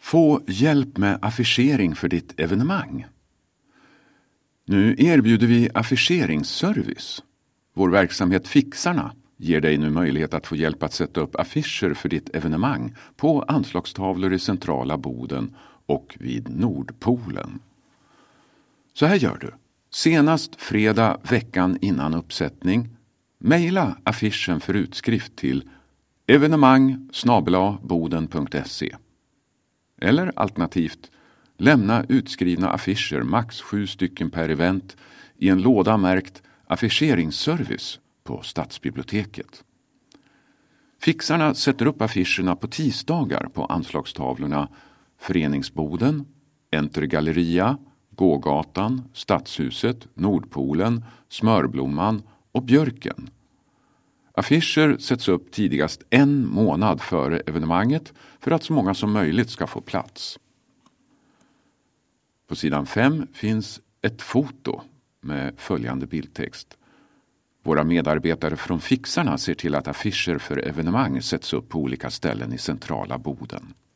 Få hjälp med affischering för ditt evenemang. Nu erbjuder vi affischeringsservice. Vår verksamhet Fixarna ger dig nu möjlighet att få hjälp att sätta upp affischer för ditt evenemang på anslagstavlor i centrala Boden och vid Nordpolen. Så här gör du. Senast fredag veckan innan uppsättning, mejla affischen för utskrift till evenemang@boden.se. Eller alternativt, lämna utskrivna affischer, max 7 stycken per event, i en låda märkt affischeringsservice på Stadsbiblioteket. Fixarna sätter upp affischerna på tisdagar på anslagstavlorna Föreningsboden, Entergalleria, Gågatan, Stadshuset, Nordpolen, Smörblomman och Björken. Affischer sätts upp tidigast 1 månad före evenemanget för att så många som möjligt ska få plats. På sidan 5 finns ett foto med följande bildtext. Våra medarbetare från Fixarna ser till att affischer för evenemang sätts upp på olika ställen i centrala Boden.